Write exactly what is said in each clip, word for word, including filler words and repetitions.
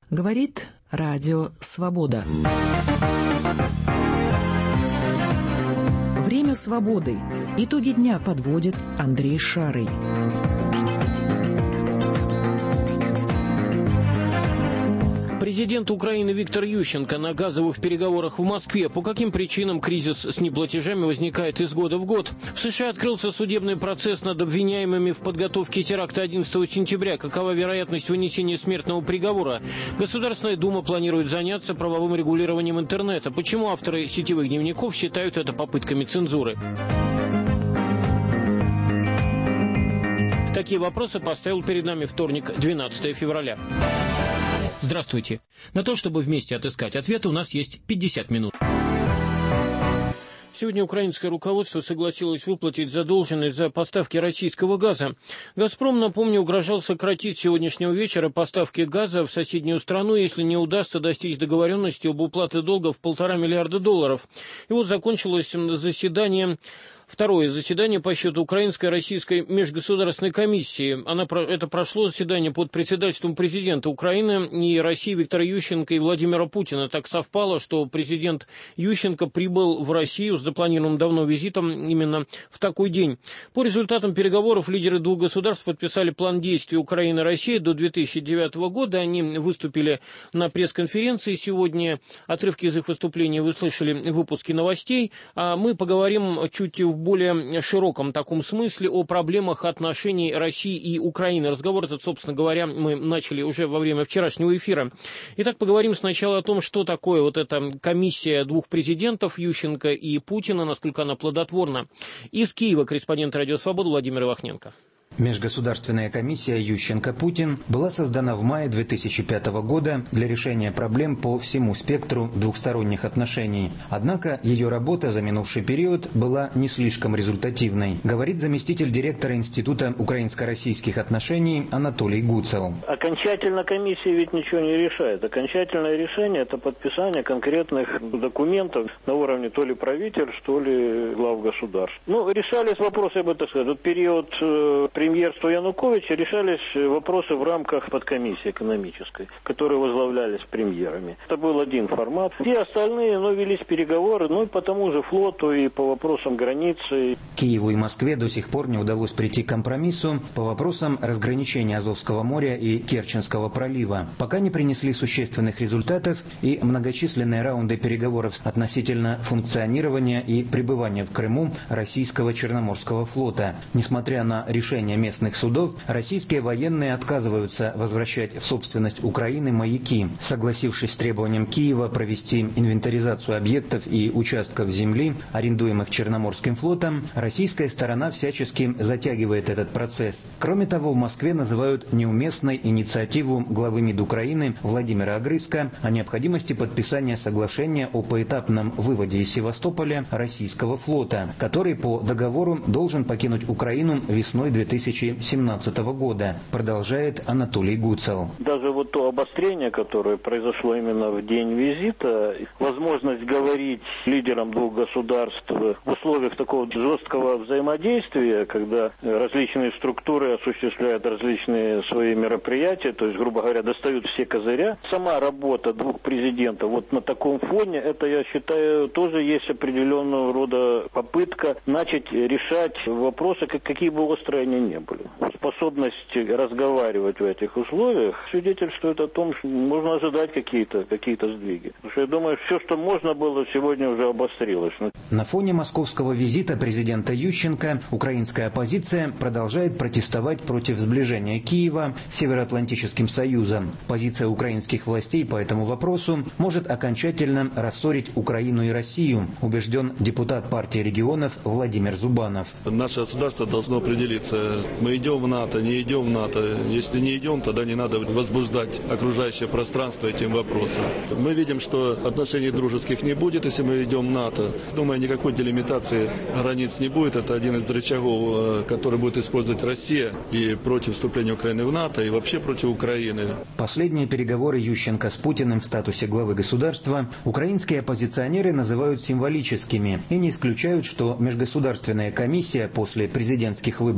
Говорит Радио Свобода. Время свободы. Итоги дня подводит Андрей Шарый. Президент Украины Виктор Ющенко на газовых переговорах в Москве. По каким причинам кризис с неплатежами возникает из года в год? В США открылся судебный процесс над обвиняемыми в подготовке теракта одиннадцатого сентября. Какова вероятность вынесения смертного приговора? Государственная Дума планирует заняться правовым регулированием интернета. Почему авторы сетевых дневников считают это попытками цензуры? Такие вопросы поставил перед нами вторник, двенадцатого февраля. Здравствуйте. На то, чтобы вместе отыскать ответы, у нас есть пятьдесят минут. Сегодня украинское руководство согласилось выплатить задолженность за поставки российского газа. «Газпром», напомню, угрожал сократить с сегодняшнего вечера поставки газа в соседнюю страну, если не удастся достичь договоренности об уплате долга в полтора миллиарда долларов. И вот закончилось заседание... Второе заседание по счету Украинской и Российской межгосударственной комиссии. Она, это прошло заседание под председательством президента Украины и России Виктора Ющенко и Владимира Путина. Так совпало, что президент Ющенко прибыл в Россию с запланированным давно визитом именно в такой день. По результатам переговоров лидеры двух государств подписали план действий Украины и России до две тысячи девятого года. Они выступили на пресс-конференции сегодня. Отрывки из их выступлений вы слышали в выпуске новостей. А мы поговорим чуть в более широком таком смысле о проблемах отношений России и Украины. Разговор этот, собственно говоря, мы начали уже во время вчерашнего эфира. Итак, поговорим сначала о том, что такое вот эта комиссия двух президентов, Ющенко и Путина, насколько она плодотворна. Из Киева корреспондент Радио Свобода Владимир Ивахненко. Межгосударственная комиссия Ющенко-Путин была создана в мае две тысячи пятого года для решения проблем по всему спектру двухсторонних отношений. Однако ее работа за минувший период была не слишком результативной, говорит заместитель директора Института украинско-российских отношений Анатолий Гуцел. Окончательно комиссия ведь ничего не решает. Окончательное решение – это подписание конкретных документов на уровне то ли правительств, то ли глав государств. Ну, решались вопросы, я бы так сказал, в период премьерства Януковича решались вопросы в рамках подкомиссии экономической, которые возглавлялись премьерами. Это был один формат. Все остальные, ну, велись переговоры, ну, и по тому же флоту, и по вопросам границы. Киеву и Москве до сих пор не удалось прийти к компромиссу по вопросам разграничения Азовского моря и Керченского пролива. Пока не принесли существенных результатов и многочисленные раунды переговоров относительно функционирования и пребывания в Крыму российского Черноморского флота. Несмотря на решение местных судов, российские военные отказываются возвращать в собственность Украины маяки. Согласившись с требованием Киева провести инвентаризацию объектов и участков земли, арендуемых Черноморским флотом, российская сторона всячески затягивает этот процесс. Кроме того, в Москве называют неуместной инициативу главы МИД Украины Владимира Огрызка о необходимости подписания соглашения о поэтапном выводе из Севастополя российского флота, который по договору должен покинуть Украину весной две тысячи семнадцатого года, продолжает Анатолий Гуцел. Даже вот то обострение, которое произошло именно в день визита, возможность говорить лидерам двух государств в условиях такого жесткого взаимодействия, когда различные структуры осуществляют различные свои мероприятия, то есть, грубо говоря, достают все козыря. Сама работа двух президентов вот на таком фоне, это, я считаю, тоже есть определенного рода попытка начать решать вопросы, какие бы острые они не были. Способность разговаривать в этих условиях свидетельствует о том, что можно ожидать какие-то какие-то сдвиги. Потому что я думаю, все, что можно было, сегодня уже обострилось. На фоне московского визита президента Ющенко украинская оппозиция продолжает протестовать против сближения Киева с Североатлантическим Союзом. Позиция украинских властей по этому вопросу может окончательно рассорить Украину и Россию, убежден депутат партии регионов Владимир Зубанов. Наше государство должно определиться, мы идем в НАТО, не идем в НАТО. Если не идем, тогда не надо возбуждать окружающее пространство этим вопросом. Мы видим, что отношений дружеских не будет, если мы идем в НАТО. Думаю, никакой делимитации границ не будет. Это один из рычагов, который будет использовать Россия и против вступления Украины в НАТО, и вообще против Украины. Последние переговоры Ющенко с Путиным в статусе главы государства украинские оппозиционеры называют символическими и не исключают, что межгосударственная комиссия после президентских выборов в России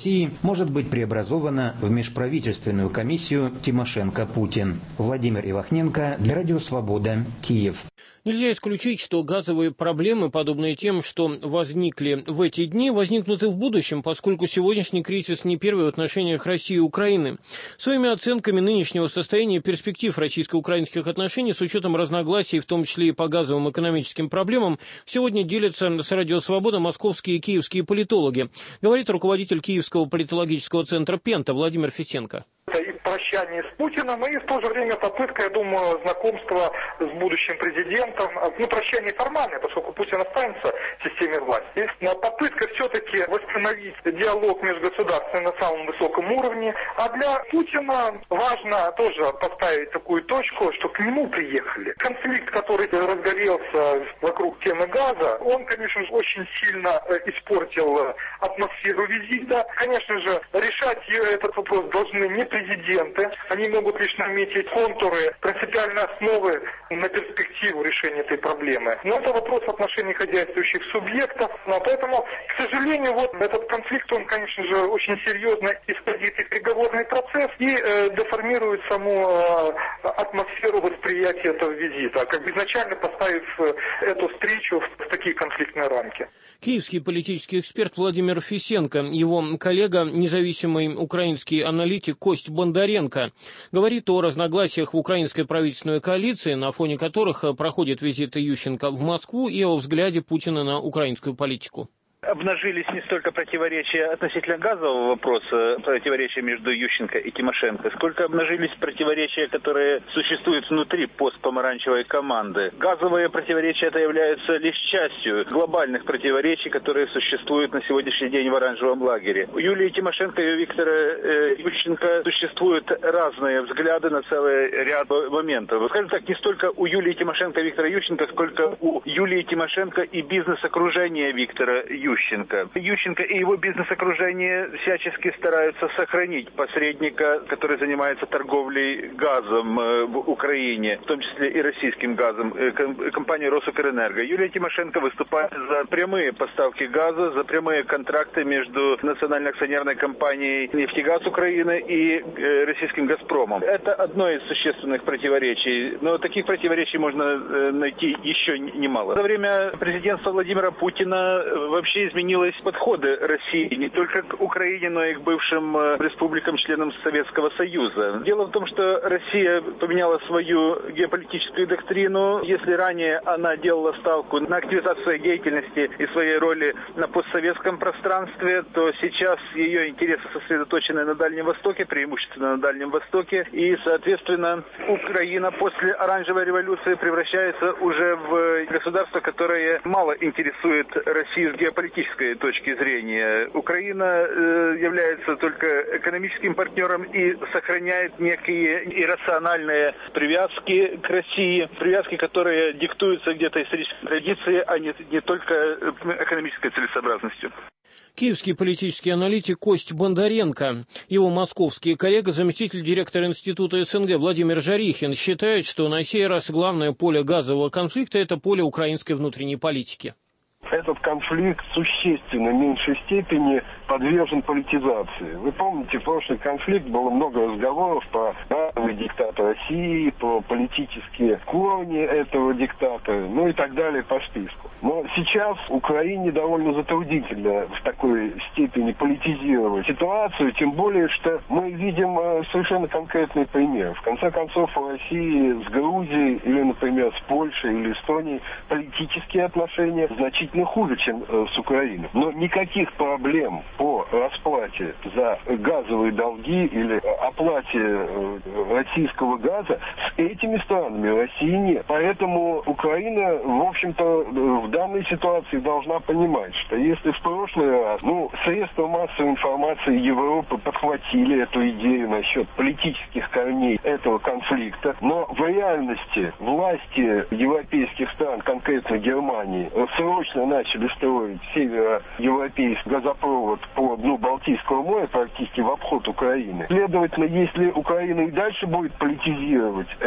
России может быть преобразована в межправительственную комиссию Тимошенко-Путин. Владимир Ивахненко для Радио Свобода, Киев. Нельзя исключить, что газовые проблемы, подобные тем, что возникли в эти дни, возникнут и в будущем, поскольку сегодняшний кризис не первый в отношениях России и Украины. Своими оценками нынешнего состояния и перспектив российско-украинских отношений с учетом разногласий, в том числе и по газовым экономическим проблемам, сегодня делятся с Радио Свобода московские и киевские политологи, говорит руководитель Киевского политологического центра «Пента» Владимир Фисенко. И прощание с Путиным, и в то же время попытка, я думаю, знакомства с будущим президентом. Ну, прощание формальное, поскольку Путин останется в системе власти. Но попытка все-таки восстановить диалог между государствами на самом высоком уровне. А для Путина важно тоже поставить такую точку, что к нему приехали. Конфликт, который разгорелся вокруг темы газа, он, конечно же, очень сильно испортил атмосферу визита. Конечно же, решать этот вопрос должны не президенты. Они могут лишь наметить контуры, принципиальные основы на перспективу решения этой проблемы. Но это вопрос отношений хозяйствующих субъектов. Но поэтому, к сожалению, вот этот конфликт, он, конечно же, очень серьезно исказит и переговорный процесс и э, деформирует саму э, атмосферу восприятия этого визита, как бы изначально поставив э, эту встречу в, в такие конфликтные рамки. Киевский политический эксперт Владимир Фисенко, его коллега, независимый украинский аналитик Кость Бондаренко, говорит о разногласиях в украинской правительственной коалиции, на фоне которых проходит визит Ющенко в Москву, и о взгляде Путина на украинскую политику. Обнажились не столько противоречия относительно газового вопроса, противоречия между Ющенко и Тимошенко, сколько обнажились противоречия, которые существуют внутри постпомаранчевой команды. Газовые противоречия это являются лишь частью глобальных противоречий, которые существуют на сегодняшний день в оранжевом лагере. У Юлии Тимошенко и у Виктора э, Ющенко существуют разные взгляды на целый ряд моментов. Скажем так, не столько у Юлии Тимошенко и Виктора Ющенко, сколько у Юлии Тимошенко и бизнес-окружения Виктора Ющенко. Ющенко. Ющенко и его бизнес-окружение всячески стараются сохранить посредника, который занимается торговлей газом в Украине, в том числе и российским газом, компания «Росукрэнерго». Юлия Тимошенко выступает за прямые поставки газа, за прямые контракты между национальной акционерной компанией «Нефтегаз Украины» и российским «Газпромом». Это одно из существенных противоречий, но таких противоречий можно найти еще немало. За время президентства Владимира Путина вообще изменились подходы России не только к Украине, но и к бывшим республикам-членам Советского Союза. Дело в том, что Россия поменяла свою геополитическую доктрину. Если ранее она делала ставку на активизацию своей деятельности и своей роли на постсоветском пространстве, то сейчас ее интересы сосредоточены на Дальнем Востоке, преимущественно на Дальнем Востоке. И, соответственно, Украина после оранжевой революции превращается уже в государство, которое мало интересует Россию с геополитической точки зрения. Украина э, является только экономическим партнером и сохраняет некие иррациональные привязки к России, привязки, которые диктуются где-то исторической традицией, а не, не только экономической целесообразностью. Киевский политический аналитик Кость Бондаренко, его московский коллега, заместитель директора Института СНГ Владимир Жарихин, считает, что на сей раз главное поле газового конфликта – это поле украинской внутренней политики. Этот конфликт в существенно меньшей степени подвержен политизации. Вы помните, в прошлый конфликт было много разговоров про газовый диктат России, про политические корни этого диктата, ну и так далее по списку. Но сейчас Украине довольно затруднительно в такой степени политизировать ситуацию, тем более, что мы видим совершенно конкретный пример. В конце концов, у России с Грузией или, например, с Польшей или Эстонией политические отношения значительно хуже, чем э, с Украиной. Но никаких проблем по расплате за газовые долги или оплате э, российского газа с этими странами России нет. Поэтому Украина, в общем-то, в данной ситуации должна понимать, что если в прошлый раз, ну, средства массовой информации Европы подхватили эту идею насчет политических корней этого конфликта, но в реальности власти европейских стран, конкретно Германии, срочно начали строить североевропейский газопровод по дну Балтийского моря, практически в обход Украины. Следовательно, если Украина и дальше будет политизировать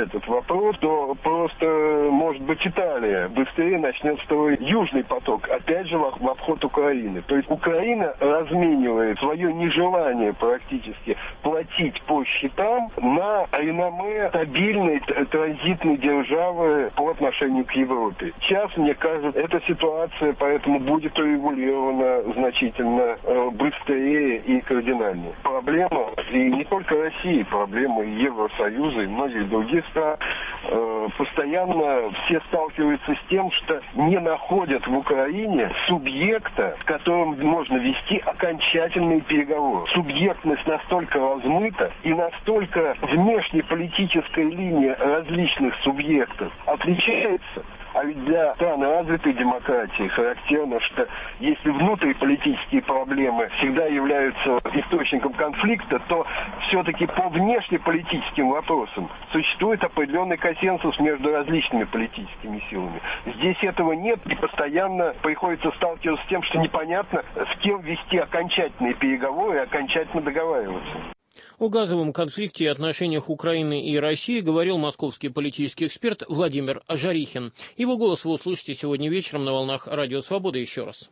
этот вопрос, то просто, может быть, Италия быстрее начнет строить южный поток, опять же, в обход Украины. То есть Украина разменивает свое нежелание практически платить по счетам на реноме стабильной транзитной державы по отношению к Европе. Сейчас, мне кажется, эта ситуация поэтому будет урегулирована значительно э, быстрее и кардинальнее. Проблема, и не только России, проблема и Евросоюза, и многих других стран, э, постоянно все сталкиваются с тем, что не находят в Украине субъекта, с которым можно вести окончательные переговоры. Субъектность настолько размыта и настолько внешнеполитическая линия различных субъектов отличается. А ведь для стран развитой демократии характерно, что если внутриполитические проблемы всегда являются источником конфликта, то все-таки по внешнеполитическим вопросам существует определенный консенсус между различными политическими силами. Здесь этого нет, и постоянно приходится сталкиваться с тем, что непонятно, с кем вести окончательные переговоры и окончательно договариваться. О газовом конфликте и отношениях Украины и России говорил московский политический эксперт Владимир Жарихин. Его голос вы услышите сегодня вечером на волнах Радио Свобода еще раз.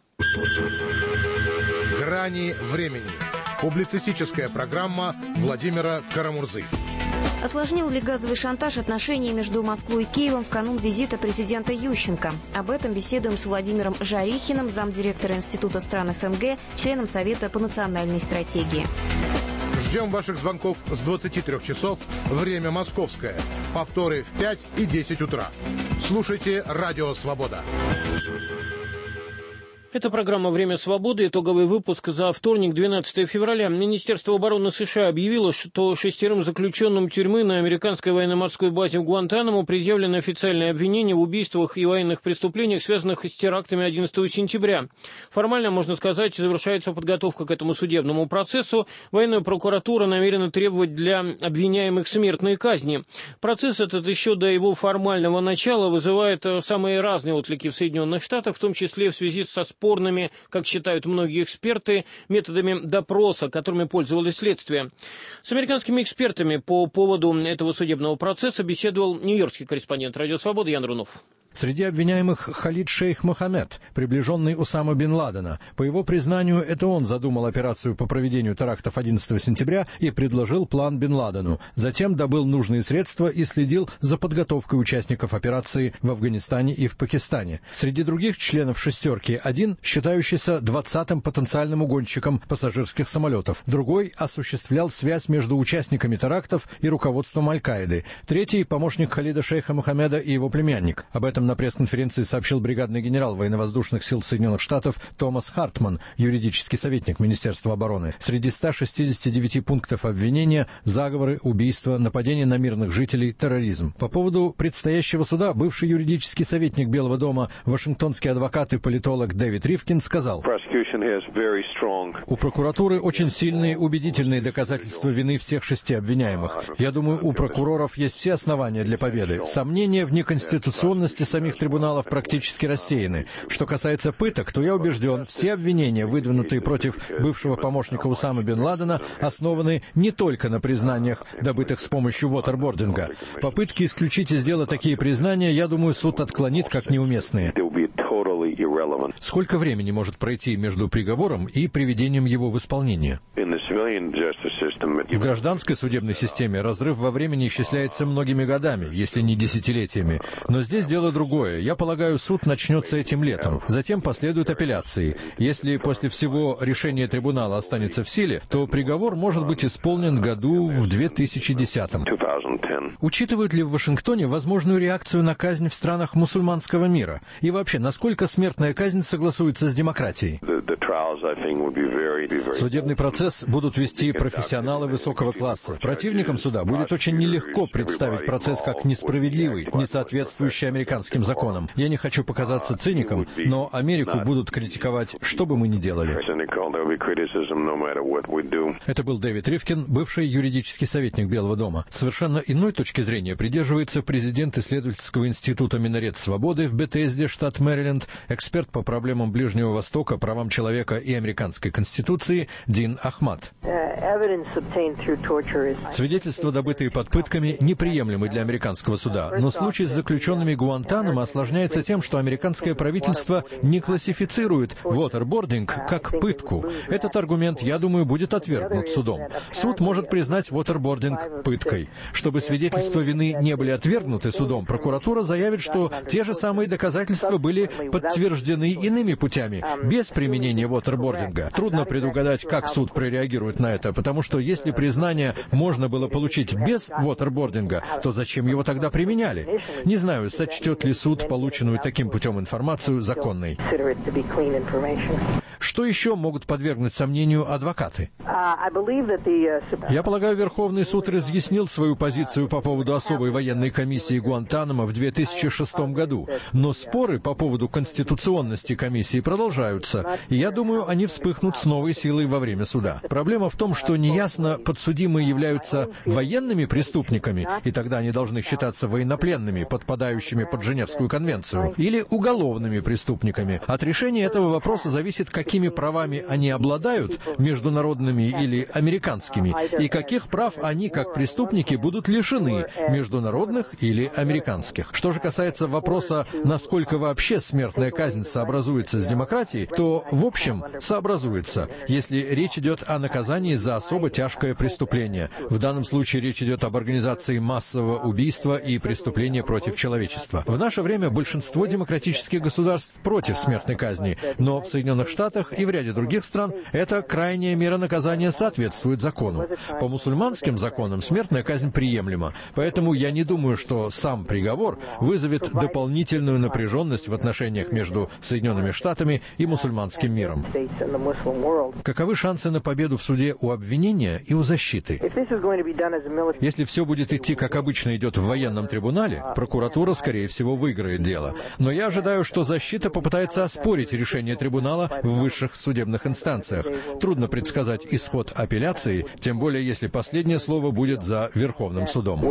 «Грани времени». Публицистическая программа Владимира Карамурзы. Осложнил ли газовый шантаж отношения между Москвой и Киевом в канун визита президента Ющенко? Об этом беседуем с Владимиром Жарихиным, замдиректора Института стран СНГ, членом Совета по национальной стратегии. Ждем ваших звонков с двадцати трёх часов, время московское. Повторы в пять и десять утра. Слушайте Радио Свобода. Это программа «Время свободы», итоговый выпуск за вторник, двенадцатое февраля. Министерство обороны США объявило, что шестерым заключенным тюрьмы на американской военно-морской базе в Гуантанамо предъявлено официальное обвинение в убийствах и военных преступлениях, связанных с терактами одиннадцатого сентября. Формально, можно сказать, завершается подготовка к этому судебному процессу. Военная прокуратура намерена требовать для обвиняемых смертной казни. Процесс этот еще до его формального начала вызывает самые разные отклики в Соединенных Штатах, в том числе в связи со спорными, как считают многие эксперты, методами допроса, которыми пользовалось следствие. С американскими экспертами по поводу этого судебного процесса беседовал нью-йоркский корреспондент «Радио Свобода» Ян Рунов. Среди обвиняемых Халид Шейх Мохаммед, приближенный Усама бен Ладена. По его признанию, это он задумал операцию по проведению терактов одиннадцатого сентября и предложил план бен Ладену. Затем добыл нужные средства и следил за подготовкой участников операции в Афганистане и в Пакистане. Среди других членов «шестерки» один, считающийся двадцатым потенциальным угонщиком пассажирских самолетов. Другой осуществлял связь между участниками терактов и руководством Аль-Каиды. Третий — помощник Халида Шейха Мохаммеда и его племянник. Об этом на пресс-конференции сообщил бригадный генерал военно-воздушных сил Соединенных Штатов Томас Хартман, юридический советник Министерства обороны. Среди ста шестидесяти девяти пунктов обвинения – заговоры, убийства, нападения на мирных жителей, терроризм. По поводу предстоящего суда бывший юридический советник Белого дома, вашингтонский адвокат и политолог Дэвид Ривкин сказал: «У прокуратуры очень сильные, убедительные доказательства вины всех шести обвиняемых. Я думаю, у прокуроров есть все основания для победы. Сомнения в неконституционности самих трибуналов практически рассеяны. Что касается пыток, то я убежден, все обвинения, выдвинутые против бывшего помощника Усамы бен Ладена, основаны не только на признаниях, добытых с помощью вотербординга. Попытки исключить из дела такие признания, я думаю, суд отклонит как неуместные». Сколько времени может пройти между приговором и приведением его в исполнение? В гражданской судебной системе разрыв во времени исчисляется многими годами, если не десятилетиями. Но здесь дело другое. Я полагаю, суд начнется этим летом. Затем последуют апелляции. Если после всего решение трибунала останется в силе, то приговор может быть исполнен году в две тысячи десятом. Учитывают ли в Вашингтоне возможную реакцию на казнь в странах мусульманского мира? И вообще, насколько смертная казнь согласуется с демократией? Судебный процесс будут вести профессионалы высокого класса. Противникам суда будет очень нелегко представить процесс как несправедливый, не соответствующий американским законам. Я не хочу показаться циником, но Америку будут критиковать, что бы мы ни делали. Это был Дэвид Ривкин, бывший юридический советник Белого дома. Совершенно иной точки зрения придерживается президент исследовательского института «Минарет свободы» в Бетезде, штат Мэриленд, эксперт эксперт по проблемам Ближнего Востока, правам человека и американской конституции Дин Ахмад. Свидетельства, добытые под пытками, неприемлемы для американского суда, но случай с заключенными Гуантанамо осложняется тем, что американское правительство не классифицирует waterboarding как пытку. Этот аргумент, я думаю, будет отвергнут судом. Суд может признать waterboarding пыткой. Чтобы свидетельства вины не были отвергнуты судом, прокуратура заявит, что те же самые доказательства были подтверждены иными путями, без применения waterboarding. Трудно предугадать, как суд прореагирует на это, потому что если признание можно было получить без waterboarding, то зачем его тогда применяли? Не знаю, сочтет ли суд полученную таким путем информацию законной. Что еще могут подвергнуть сомнению адвокаты? Я полагаю, Верховный суд разъяснил свою позицию по поводу особой военной комиссии Гуантанамо в две тысячи шестом году, но споры по поводу конституционности комиссии продолжаются, и я думаю, они вспыхнут с новой силой во время суда. Проблема в том, что неясно, подсудимые являются военными преступниками, и тогда они должны считаться военнопленными, подпадающими под Женевскую конвенцию, или уголовными преступниками. От решения этого вопроса зависит, какими правами они обладают, международными или американскими, и каких прав они, как преступники, будут лишены, международных или американских. Что же касается вопроса, насколько вообще смертная казнь сообразуется с демократией, то, в общем, сообразуется, если речь идет о наказании за особо тяжкое преступление. В данном случае речь идет об организации массового убийства и преступления против человечества. В наше время большинство демократических государств против смертной казни, но в Соединенных Штатах и в ряде других стран эта крайняя мера наказания соответствует закону. По мусульманским законам смертная казнь приемлема, поэтому я не думаю, что сам приговор вызовет дополнительную напряженность в отношениях между Соединенными Штатами и мусульманским миром. Каковы шансы на победу в суде у обвинения и у защиты? Если все будет идти, как обычно идет в военном трибунале, прокуратура, скорее всего, выиграет дело. Но я ожидаю, что защита попытается оспорить решение трибунала в высших судебных инстанциях. Трудно предсказать исход апелляции, тем более если последнее слово будет за Верховным судом.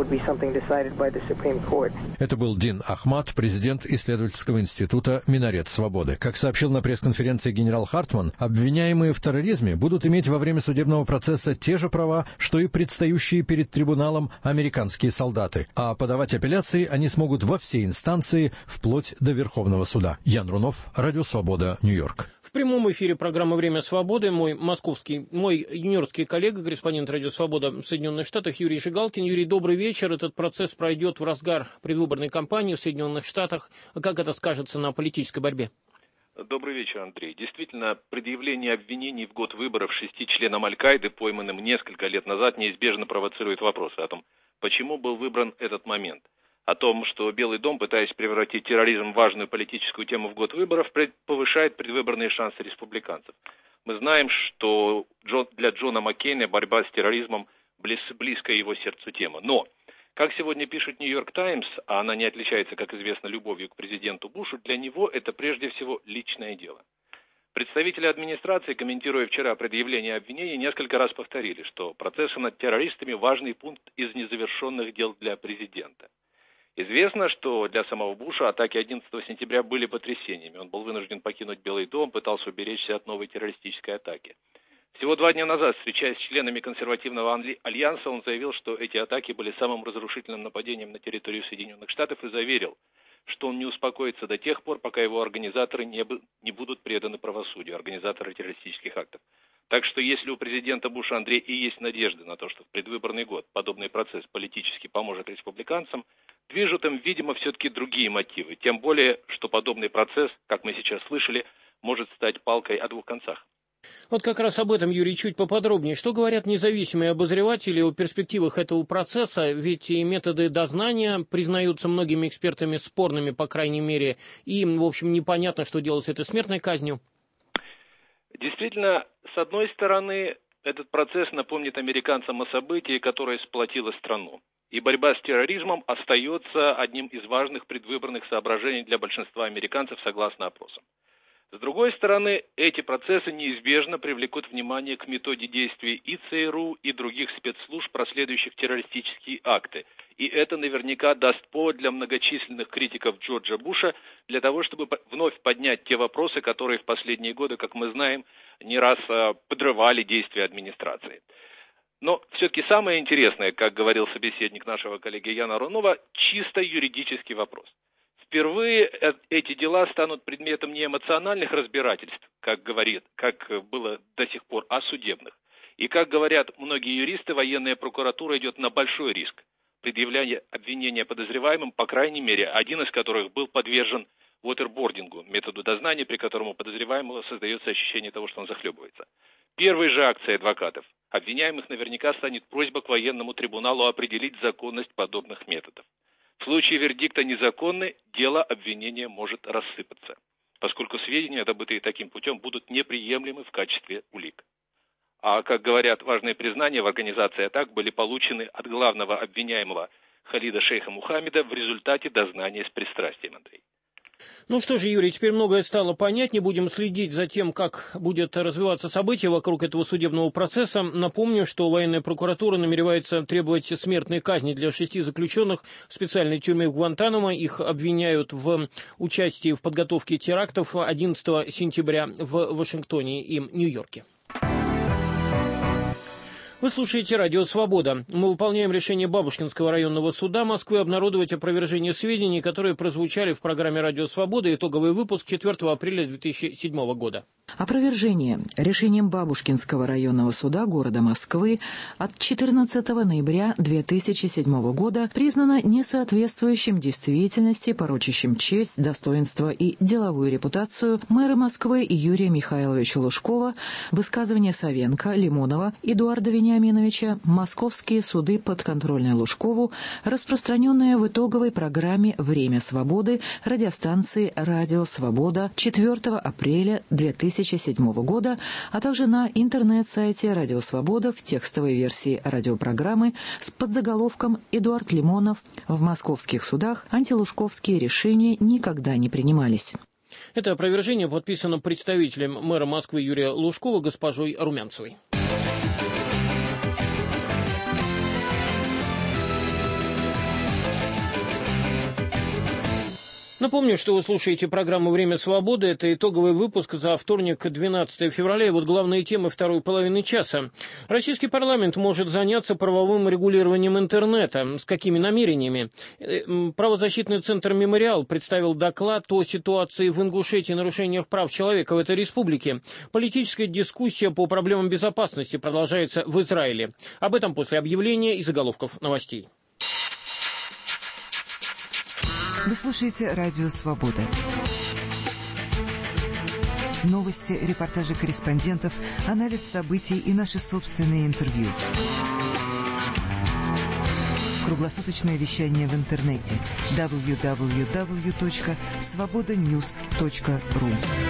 Это был Дин Ахмад, президент исследовательского института «Минарет свободы». Как сообщил на пресс-конференции генерал Хартман, обвиняемые в терроризме будут иметь во время судебного процесса те же права, что и предстающие перед трибуналом американские солдаты, а подавать апелляции они смогут во все инстанции, вплоть до Верховного суда. Ян Рунов, Радио Свобода, Нью-Йорк. В прямом эфире программы «Время свободы» мой московский, мой юниорский коллега, корреспондент «Радио Свобода» в Соединенных Штатах Юрий Жигалкин. Юрий, добрый вечер. Этот процесс пройдет в разгар предвыборной кампании в Соединенных Штатах. Как это скажется на политической борьбе? Добрый вечер, Андрей. Действительно, предъявление обвинений в год выборов шести членам Аль-Каиды, пойманным несколько лет назад, неизбежно провоцирует вопросы о том, почему был выбран этот момент. О том, что Белый дом, пытаясь превратить терроризм в важную политическую тему в год выборов, повышает предвыборные шансы республиканцев. Мы знаем, что для Джона Маккейна борьба с терроризмом близ, близкая его сердцу тема. Но, как сегодня пишет Нью-Йорк Таймс, а она не отличается, как известно, любовью к президенту Бушу, для него это прежде всего личное дело. Представители администрации, комментируя вчера предъявление обвинений, несколько раз повторили, что процессы над террористами – важный пункт из незавершенных дел для президента. Известно, что для самого Буша атаки одиннадцатого сентября были потрясениями. Он был вынужден покинуть Белый дом, пытался уберечься от новой террористической атаки. Всего два дня назад, встречаясь с членами консервативного альянса, он заявил, что эти атаки были самым разрушительным нападением на территорию Соединенных Штатов, и заверил, что он не успокоится до тех пор, пока его организаторы не, бы, не будут преданы правосудию, организаторы террористических актов. Так что если у президента Буша, Андрей, и есть надежда на то, что в предвыборный год подобный процесс политически поможет республиканцам, движут им, видимо, все-таки другие мотивы. Тем более, что подобный процесс, как мы сейчас слышали, может стать палкой о двух концах. Вот как раз об этом, Юрий, чуть поподробнее. Что говорят независимые обозреватели о перспективах этого процесса? Ведь и методы дознания признаются многими экспертами спорными, по крайней мере, и, в общем, непонятно, что делать с этой смертной казнью. Действительно, с одной стороны, этот процесс напомнит американцам о событии, которое сплотило страну. И борьба с терроризмом остается одним из важных предвыборных соображений для большинства американцев, согласно опросам. С другой стороны, эти процессы неизбежно привлекут внимание к методе действий и ЦРУ, и других спецслужб, проследующих террористические акты. И это наверняка даст повод для многочисленных критиков Джорджа Буша для того, чтобы вновь поднять те вопросы, которые в последние годы, как мы знаем, не раз подрывали действия администрации. Но все-таки самое интересное, как говорил собеседник нашего коллеги Яна Рунова, чисто юридический вопрос. Впервые эти дела станут предметом не эмоциональных разбирательств, как говорит, как было до сих пор, а судебных. И, как говорят многие юристы, военная прокуратура идет на большой риск предъявляния обвинения подозреваемым, по крайней мере, один из которых был подвержен вотербордингу, методу дознания, при котором у подозреваемого создается ощущение того, что он захлебывается. Первой же акцией адвокатов обвиняемых наверняка станет просьба к военному трибуналу определить законность подобных методов. В случае вердикта незаконный, дело обвинения может рассыпаться, поскольку сведения, добытые таким путем, будут неприемлемы в качестве улик. А, как говорят, важные признания в организации атак были получены от главного обвиняемого Халида Шейха Мухаммеда в результате дознания с пристрастием, Андрей. Ну что же, Юрий, теперь многое стало понятнее. Будем следить за тем, как будет развиваться событие вокруг этого судебного процесса. Напомню, что военная прокуратура намеревается требовать смертной казни для шести заключенных в специальной тюрьме в Гуантанамо. Их обвиняют в участии в подготовке терактов одиннадцатого сентября в Вашингтоне и Нью-Йорке. Вы слушаете «Радио Свобода». Мы выполняем решение Бабушкинского районного суда Москвы обнародовать опровержение сведений, которые прозвучали в программе «Радио Свобода». Итоговый выпуск четвёртого апреля две тысячи седьмого года. Опровержение. Решением Бабушкинского районного суда города Москвы от четырнадцатого ноября две тысячи седьмого года признано несоответствующим действительности, порочащим честь, достоинство и деловую репутацию мэра Москвы Юрия Михайловича Лужкова, высказывания Савенко, Лимонова, Эдуарда Вениаминовича, московские суды подконтрольные Лужкову, распространенные в итоговой программе «Время свободы» радиостанции «Радио Свобода» четвёртого апреля две тысячи седьмого года, а также на интернет-сайте «Радио Свобода» в текстовой версии радиопрограммы с подзаголовком «Эдуард Лимонов. В московских судах антилужковские решения никогда не принимались». Это опровержение подписано представителем мэра Москвы Юрия Лужкова госпожой Румянцевой. Напомню, что вы слушаете программу «Время свободы». Это итоговый выпуск за вторник, двенадцатого февраля. И вот главные темы второй половины часа. Российский парламент может заняться правовым регулированием интернета. С какими намерениями? Правозащитный центр «Мемориал» представил доклад о ситуации в Ингушетии и нарушениях прав человека в этой республике. Политическая дискуссия по проблемам безопасности продолжается в Израиле. Об этом после объявления и заголовков новостей. Вы слушаете «Радио Свобода». Новости, репортажи корреспондентов, анализ событий и наши собственные интервью. Круглосуточное вещание в интернете дабл ю дабл ю дабл ю точка свобода ньюс точка ру.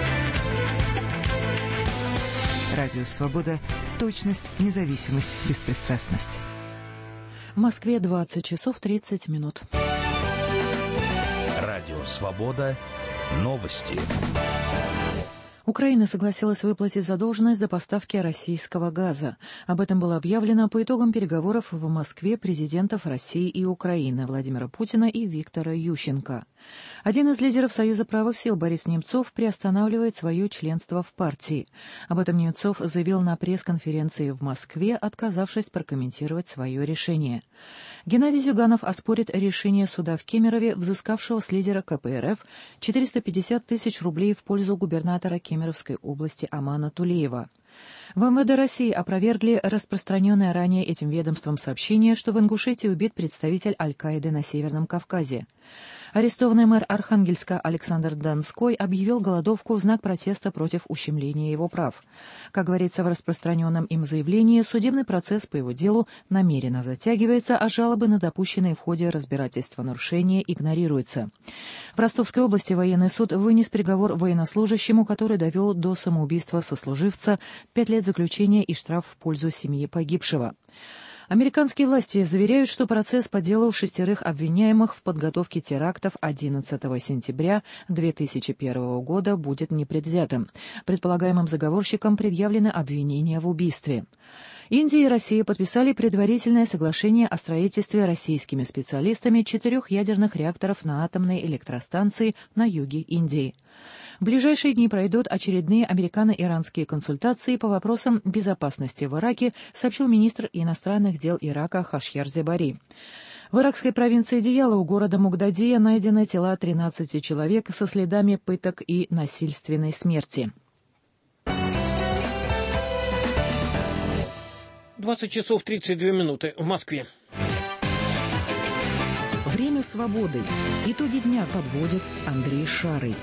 Радио Свобода. Точность, независимость, беспристрастность. В Москве двадцать часов тридцать минут. Радио Свобода. Новости. Украина согласилась выплатить задолженность за поставки российского газа. Об этом было объявлено по итогам переговоров в Москве президентов России и Украины Владимира Путина и Виктора Ющенко. Один из лидеров Союза правых сил Борис Немцов приостанавливает свое членство в партии. Об этом Немцов заявил на пресс-конференции в Москве, отказавшись прокомментировать свое решение. Геннадий Зюганов оспорит решение суда в Кемерове, взыскавшего с лидера ка пэ эр эф четыреста пятьдесят тысяч рублей в пользу губернатора Кемеровской области Амана Тулеева. В эм вэ дэ России опровергли распространенное ранее этим ведомством сообщение, что в Ингушетии убит представитель Аль-Каиды на Северном Кавказе. Арестованный мэр Архангельска Александр Донской объявил голодовку в знак протеста против ущемления его прав. Как говорится в распространенном им заявлении, судебный процесс по его делу намеренно затягивается, а жалобы на допущенные в ходе разбирательства нарушения игнорируются. В Ростовской области военный суд вынес приговор военнослужащему, который довел до самоубийства сослуживца, пять лет заключения и штраф в пользу семьи погибшего. Американские власти заверяют, что процесс по делу шестерых обвиняемых в подготовке терактов одиннадцатого сентября две тысячи первого года будет непредвзятым. Предполагаемым заговорщикам предъявлены обвинения в убийстве. Индия и Россия подписали предварительное соглашение о строительстве российскими специалистами четырех ядерных реакторов на атомной электростанции на юге Индии. В ближайшие дни пройдут очередные американо-иранские консультации по вопросам безопасности в Ираке, сообщил министр иностранных дел Ирака Хашьяр Зебари. В иракской провинции Дияла у города Мугдадия найдены тела тринадцати человек со следами пыток и насильственной смерти. двадцать часов тридцать две минуты в Москве. Время свободы. Итоги дня подводит Андрей Шарый.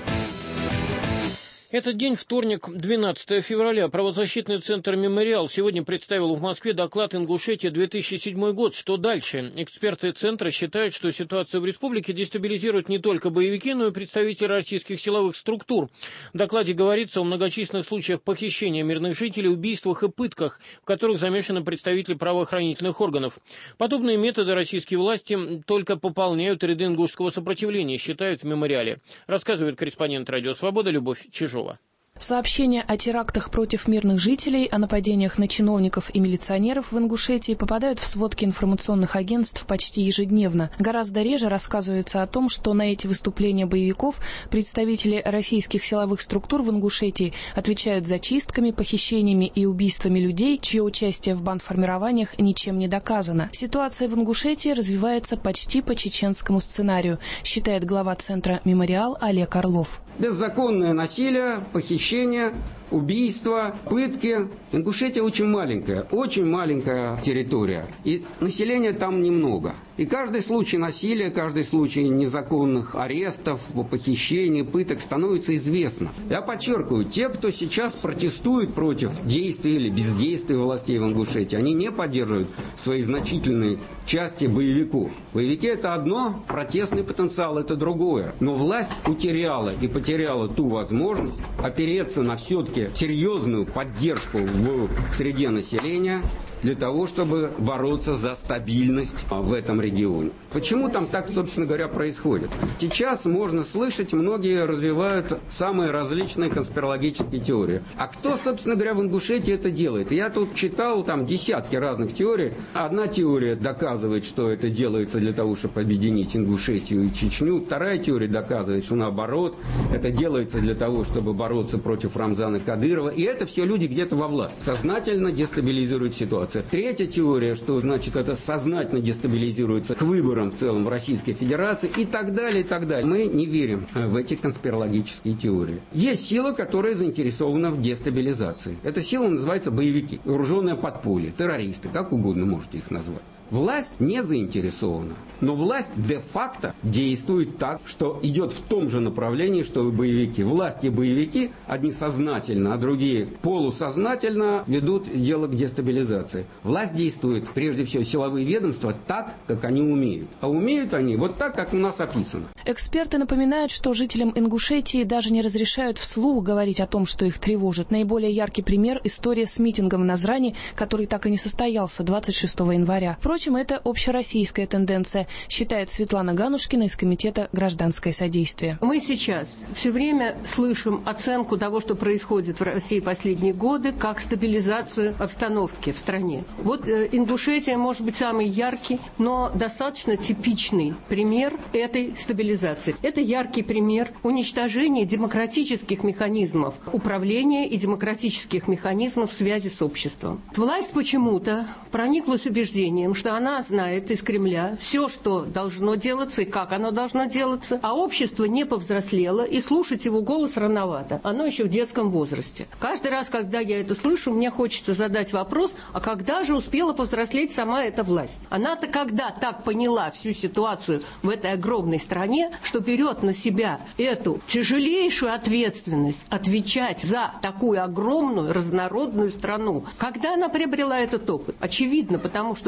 Этот день, вторник, двенадцатое февраля, правозащитный центр «Мемориал» сегодня представил в Москве доклад «Ингушетия две тысячи седьмой год». Что дальше? Эксперты центра считают, что ситуацию в республике дестабилизируют не только боевики, но и представители российских силовых структур. В докладе говорится о многочисленных случаях похищения мирных жителей, убийствах и пытках, в которых замешаны представители правоохранительных органов. Подобные методы российские власти только пополняют ряды ингушского сопротивления, считают в «Мемориале». Рассказывает корреспондент «Радио Свобода» Любовь Чижова. Сообщения о терактах против мирных жителей, о нападениях на чиновников и милиционеров в Ингушетии попадают в сводки информационных агентств почти ежедневно. Гораздо реже рассказывается о том, что на эти выступления боевиков представители российских силовых структур в Ингушетии отвечают зачистками, похищениями и убийствами людей, чье участие в бандформированиях ничем не доказано. Ситуация в Ингушетии развивается почти по чеченскому сценарию, считает глава центра «Мемориал» Олег Орлов. Беззаконное насилие, похищение, убийства, пытки. Ингушетия очень маленькая, очень маленькая территория. И населения там немного. И каждый случай насилия, каждый случай незаконных арестов, похищений, пыток становится известно. Я подчеркиваю, те, кто сейчас протестует против действий или бездействия властей в Ингушетии, они не поддерживают в своей значительной части боевиков. Боевики — это одно, протестный потенциал — это другое. Но власть утеряла и потеряла ту возможность опереться на все-таки серьезную поддержку в среде населения для того, чтобы бороться за стабильность в этом регионе. Почему там так, собственно говоря, происходит? Сейчас можно слышать, многие развивают самые различные конспирологические теории. А кто, собственно говоря, в Ингушетии это делает? Я тут читал там десятки разных теорий. Одна теория доказывает, что это делается для того, чтобы объединить Ингушетию и Чечню. Вторая теория доказывает, что наоборот, это делается для того, чтобы бороться против Рамзана Кадырова. И это все люди где-то во власти. Сознательно дестабилизируют ситуацию. Третья теория, что значит это сознательно дестабилизируется к выборам в целом в Российской Федерации и так далее, и так далее. Мы не верим в эти конспирологические теории. Есть сила, которая заинтересована в дестабилизации. Эта сила называется боевики, вооруженное подполье, террористы, как угодно можете их назвать. Власть не заинтересована, но власть де-факто действует так, что идет в том же направлении, что и боевики. Власть и боевики, одни сознательно, а другие полусознательно ведут дело к дестабилизации. Власть действует, прежде всего, силовые ведомства так, как они умеют. А умеют они вот так, как у нас описано. Эксперты напоминают, что жителям Ингушетии даже не разрешают вслух говорить о том, что их тревожит. Наиболее яркий пример – история с митингом в Назрани, который так и не состоялся двадцать шестого января. Впрочем, это общероссийская тенденция, считает Светлана Ганушкина из Комитета «Гражданское содействие». Мы сейчас все время слышим оценку того, что происходит в России последние годы, как стабилизацию обстановки в стране. Вот э, Ингушетия может быть самый яркий, но достаточно типичный пример этой стабилизации. Это яркий пример уничтожения демократических механизмов управления и демократических механизмов связи с обществом. Власть почему-то прониклась убеждением, что она знает из Кремля все, что должно делаться и как оно должно делаться, а общество не повзрослело, и слушать его голос рановато. Оно еще в детском возрасте. Каждый раз, когда я это слышу, мне хочется задать вопрос, а когда же успела повзрослеть сама эта власть? Она-то когда так поняла всю ситуацию в этой огромной стране, что берет на себя эту тяжелейшую ответственность отвечать за такую огромную разнородную страну? Когда она приобрела этот опыт? Очевидно, потому что мы видим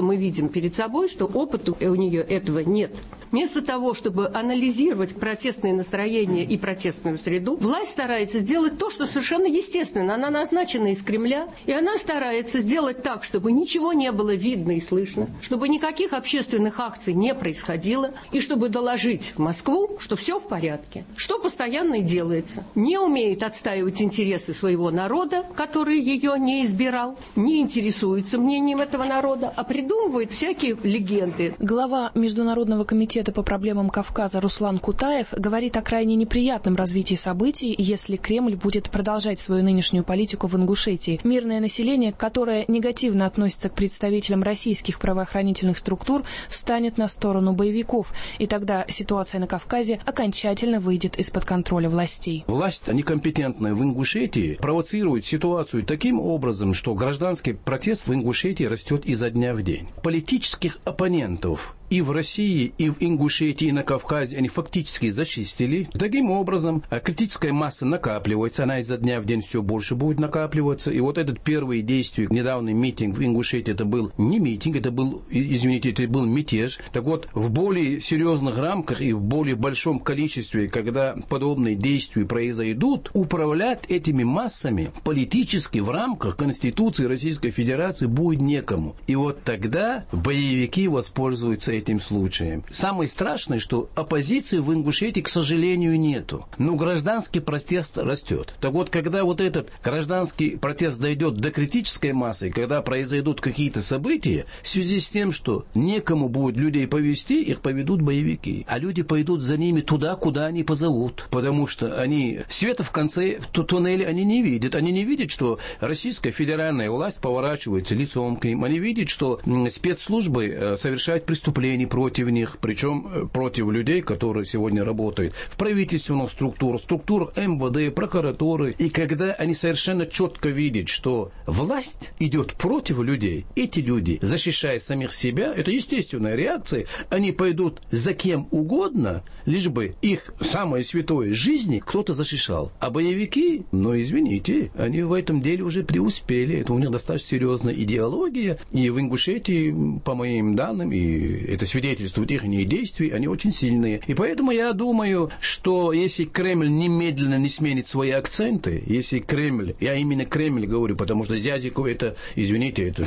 перед собой, что опыта у нее этого нет. Вместо того, чтобы анализировать протестные настроения и протестную среду, власть старается сделать то, что совершенно естественно. Она назначена из Кремля, и она старается сделать так, чтобы ничего не было видно и слышно, чтобы никаких общественных акций не происходило, и чтобы доложить в Москву, что все в порядке. Что постоянно и делается. Не умеет отстаивать интересы своего народа, который ее не избирал, не интересуется мнением этого народа, а придумывает всякие легенды. Глава Международного комитета по проблемам Кавказа Руслан Кутаев говорит о крайне неприятном развитии событий, если Кремль будет продолжать свою нынешнюю политику в Ингушетии. Мирное население, которое негативно относится к представителям российских правоохранительных структур, встанет на сторону боевиков, и тогда ситуация на Кавказе окончательно выйдет из-под контроля властей. Власть некомпетентная в Ингушетии провоцирует ситуацию таким образом, что гражданский протест в Ингушетии растет изо дня в день. Политических оппонентов и в России, и в Ингушетии, и на Кавказе они фактически зачистили. Таким образом, критическая масса накапливается, она изо дня в день все больше будет накапливаться. И вот этот первый действие, недавний митинг в Ингушетии, это был не митинг, это был, извините, это был мятеж. Так вот, в более серьезных рамках и в более большом количестве, когда подобные действия произойдут, управлять этими массами политически в рамках Конституции Российской Федерации будет некому. И вот тогда боевики воспользуются этим случаем. Самое страшное, что оппозиции в Ингушетии, к сожалению, нету. Но гражданский протест растет. Так вот, когда вот этот гражданский протест дойдет до критической массы, когда произойдут какие-то события, в связи с тем, что некому будет людей повести, их поведут боевики. А люди пойдут за ними туда, куда они позовут. Потому что они света в конце туннеля они не видят. Они не видят, что российская федеральная власть поворачивается лицом к ним. Они видят, что спецслужбы совершают преступления против них, причем против людей, которые сегодня работают в правительственных структурах, структурах эм вэ дэ, прокуратуры. И когда они совершенно четко видят, что власть идет против людей, эти люди, защищая самих себя, это естественная реакция, они пойдут за кем угодно, лишь бы их самое святое жизни кто-то защищал. А боевики, ну извините, они в этом деле уже преуспели. Это у них достаточно серьезная идеология. И в Ингушетии, по моим данным, и это свидетельствует их действия, они очень сильные. И поэтому я думаю, что если Кремль немедленно не сменит свои акценты, если Кремль, я именно Кремль говорю, потому что Зязиков это, извините, это,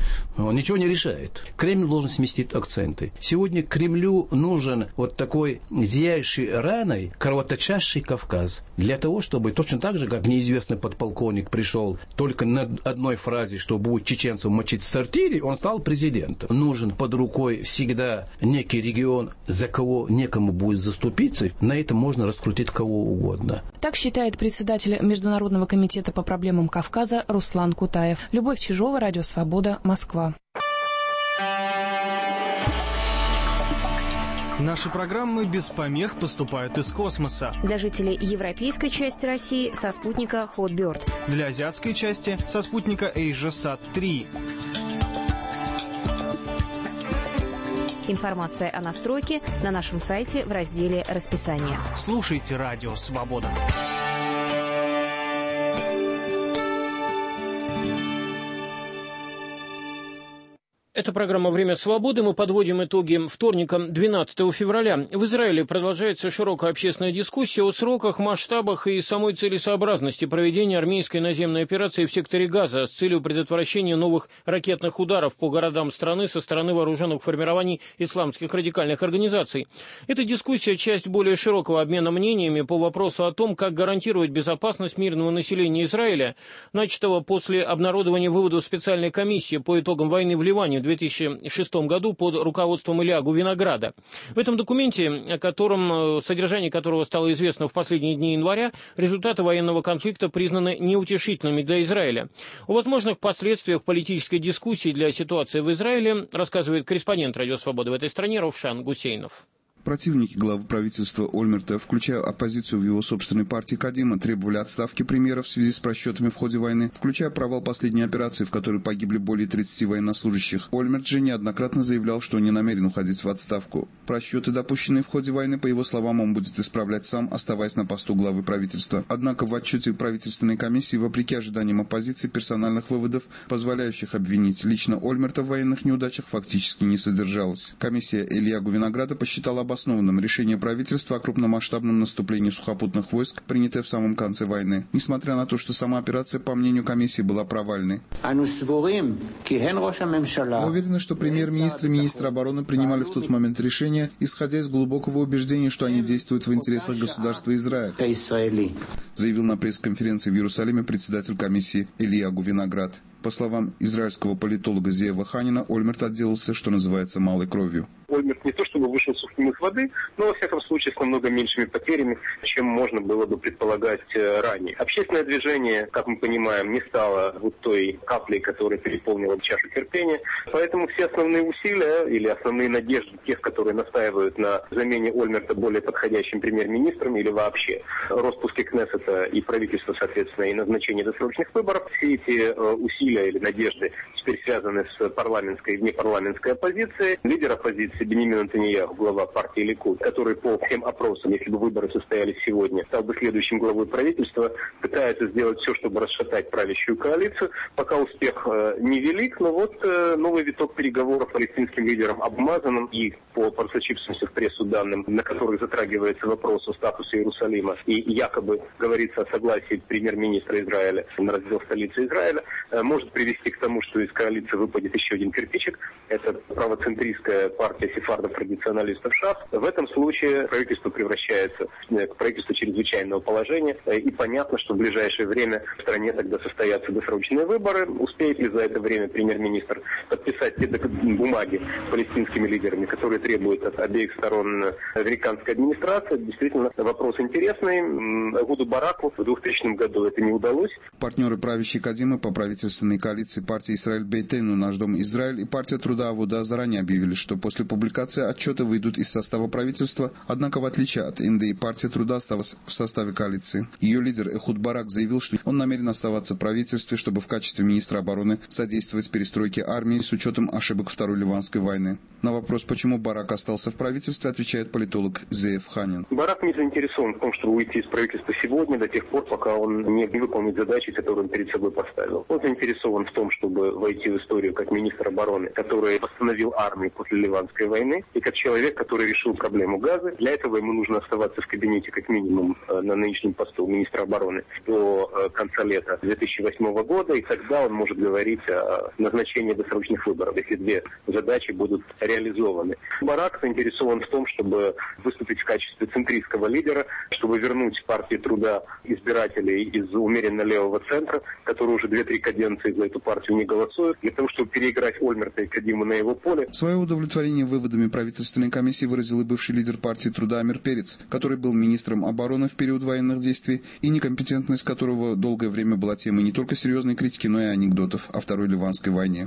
он ничего не решает. Кремль должен сместить акценты. Сегодня Кремлю нужен вот такой зияющий раной, кровоточащий Кавказ. Для того, чтобы точно так же, как неизвестный подполковник пришел только на одной фразе, что будет чеченцев мочить в сортире, он стал президентом. Нужен под рукой всегда некий регион, за кого некому будет заступиться. На этом можно раскрутить кого угодно. Так считает председатель Международного комитета по проблемам Кавказа Руслан Кутаев. Любовь Чижова, Радио Свобода, Москва. Наши программы без помех поступают из космоса. Для жителей европейской части России со спутника Hotbird. Для азиатской части со спутника AsiaSat три. Информация о настройке на нашем сайте в разделе «Расписание». Слушайте Радио Свобода. Это программа «Время свободы». Мы подводим итоги вторника, двенадцатого февраля. В Израиле продолжается широкая общественная дискуссия о сроках, масштабах и самой целесообразности проведения армейской наземной операции в секторе Газа с целью предотвращения новых ракетных ударов по городам страны со стороны вооруженных формирований исламских радикальных организаций. Эта дискуссия – часть более широкого обмена мнениями по вопросу о том, как гарантировать безопасность мирного населения Израиля, начатого после обнародования выводов специальной комиссии по итогам войны в Ливане в две тысячи шестом году под руководством Илиагу Винограда. В этом документе, о котором, содержание которого стало известно в последние дни января, результаты военного конфликта признаны неутешительными для Израиля. О возможных последствиях политической дискуссии для ситуации в Израиле рассказывает корреспондент Радио Свобода в этой стране Ровшан Гусейнов. Противники главы правительства Ольмерта, включая оппозицию в его собственной партии Кадима, требовали отставки премьера в связи с просчетами в ходе войны, включая провал последней операции, в которой погибли более тридцати военнослужащих. Ольмерт же неоднократно заявлял, что не намерен уходить в отставку. Просчеты, допущенные в ходе войны, по его словам, он будет исправлять сам, оставаясь на посту главы правительства. Однако в отчете правительственной комиссии, вопреки ожиданиям оппозиции, персональных выводов, позволяющих обвинить лично Ольмерта в военных неудачах, фактически не содержалось. Комиссия Ильягу Винограда посчитала обоснованным решение правительства о крупномасштабном наступлении сухопутных войск, принятое в самом конце войны, несмотря на то, что сама операция, по мнению комиссии, была провальной. Мы уверены, что премьер-министр и министр обороны принимали в тот момент решение, исходя из глубокого убеждения, что они действуют в интересах государства Израиль, заявил на пресс-конференции в Иерусалиме председатель комиссии Ильягу Виноград. По словам израильского политолога Зеева Ханина, Ольмерт отделался, что называется, малой кровью. Ольмерт не то чтобы вышел сухим из воды, но, во всяком случае, с намного меньшими потерями, чем можно было бы предполагать ранее. Общественное движение, как мы понимаем, не стало вот той каплей, которая переполнила чашу терпения. Поэтому все основные усилия или основные надежды тех, которые настаивают на замене Ольмерта более подходящим премьер-министром или вообще распуске Кнессета и правительства, соответственно, и назначение досрочных выборов, все эти усилия или надежды теперь связаны с парламентской и внепарламентской оппозицией. Лидер оппозиции Беньямин Нетаньяху, глава партии Ликуд, который по всем опросам, если бы выборы состоялись сегодня, стал бы следующим главой правительства, пытается сделать все, чтобы расшатать правящую коалицию. Пока успех э, невелик, но вот э, новый виток переговоров палестинским лидерам обмазанным и по просочившимся в прессу данным, на которых затрагивается вопрос о статусе Иерусалима и якобы говорится о согласии премьер-министра Израиля на раздел столицы Израиля, э, может привести к тому, что из коалиции выпадет еще один кирпичик. Это правоцентристская партия сефардов-традиционалистов ШАС. В этом случае правительство превращается к правительству чрезвычайного положения. И понятно, что в ближайшее время в стране тогда состоятся досрочные выборы. Успеет ли за это время премьер-министр подписать те бумаги палестинскими лидерами, которые требуют от обеих сторон американской администрации? Действительно, вопрос интересный. Гуду Бараку в двухтысячном году это не удалось. Партнеры правящей Кадимы по правительственной коалиции партии Исраэль Бейтейну, Наш дом Израиль и партия Труда Авода заранее объявили, что после публикации отчета выйдут из состава правительства, однако в отличие от Инды, партия Труда осталась в составе коалиции. Ее лидер Эхуд Барак заявил, что он намерен оставаться в правительстве, чтобы в качестве министра обороны содействовать перестройке армии с учетом ошибок Второй Ливанской войны. На вопрос, почему Барак остался в правительстве, отвечает политолог Зеев Ханин. Барак не заинтересован в том, чтобы уйти из правительства сегодня, до тех пор, пока он не выполнит задачи, которые он перед собой поставил. Он заинтересован в том, чтобы войти в историю как министр обороны, который восстановил армию после Ливанской войны, и как человек, который решил проблему газа. Для этого ему нужно оставаться в кабинете как минимум на нынешнем посту министра обороны до конца лета две тысячи восьмого года, и тогда он может говорить о назначении досрочных выборов, если две задачи будут реализованы. Барак заинтересован в том, чтобы выступить в качестве центристского лидера, чтобы вернуть партии Труда избирателей из умеренно левого центра, которые уже две-три каденции за эту партию не голосуют, для того, чтобы переиграть Ольмерта и Кадиму на его поле. Свое удовлетворение выводами правительственной комиссии выразил и бывший лидер партии Труда Амир Перец, который был министром обороны в период военных действий и некомпетентность которого долгое время была темой не только серьезной критики, но и анекдотов о Второй Ливанской войне.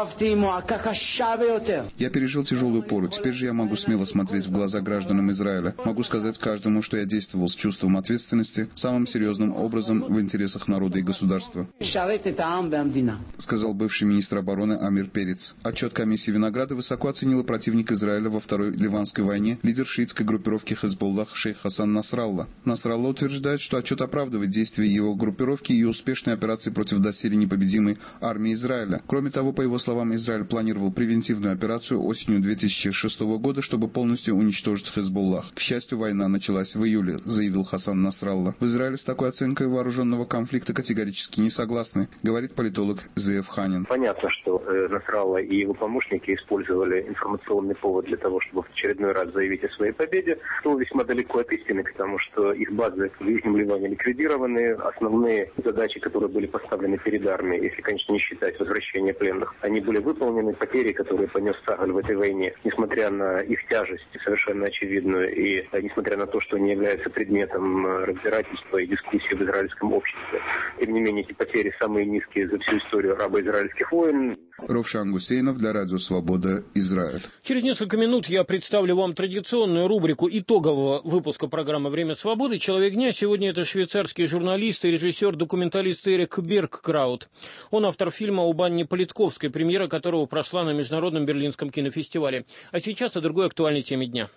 Я пережил тяжелую пору, теперь же я могу смело смотреть в глаза гражданам Израиля. Могу сказать каждому, что я действовал с чувством ответственности, самым серьезным образом в интересах народа и государства, сказал бывший министр обороны Амир Перец. Отчет комиссии Винограда высоко оценила противник Израиля во Второй Ливанской войне, лидер шиитской группировки Хезболлах шейх Хасан Насралла. Насралла утверждает, что отчет оправдывает действия его группировки и успешные операции против доселе непобедимой армии Израиля. Кроме того, по его словам, Израиль планировал превентивную операцию осенью две тысячи шестого года, чтобы полностью уничтожить Хезболлах. К счастью, война началась в июле, заявил Хасан Насралла. В Израиле с такой оценкой вооруженного конфликта категорически не согласны, говорит политолог Зеев Ханин. Понятно, что э, Насралла и его помощники использовали информационный повод для того, чтобы в очередной раз заявить о своей победе, что весьма далеко от истины, потому что их базы в Южном Ливане ликвидированы. Основные задачи, которые были поставлены перед армией, если, конечно, не считать возвращение пленных, они были выполнены. Потери, которые понес Цагаль в этой войне, несмотря на их тяжесть совершенно очевидную, и несмотря на то, что они являются предметом разбирательства и дискуссии в израильском обществе, тем не менее, эти потери самые низкие за всю историю арабо-израильских войн. Ровшан Гусейнов для Радио Свобода, Израиль. Через несколько минут я представлю вам традиционную рубрику итогового выпуска программы «Время свободы». Человек дня сегодня это швейцарский журналист и режиссер-документалист Эрик Бергкраут. Он автор фильма об Анне Политковской, премьера которого прошла на Международном Берлинском кинофестивале. А сейчас о другой актуальной теме дня.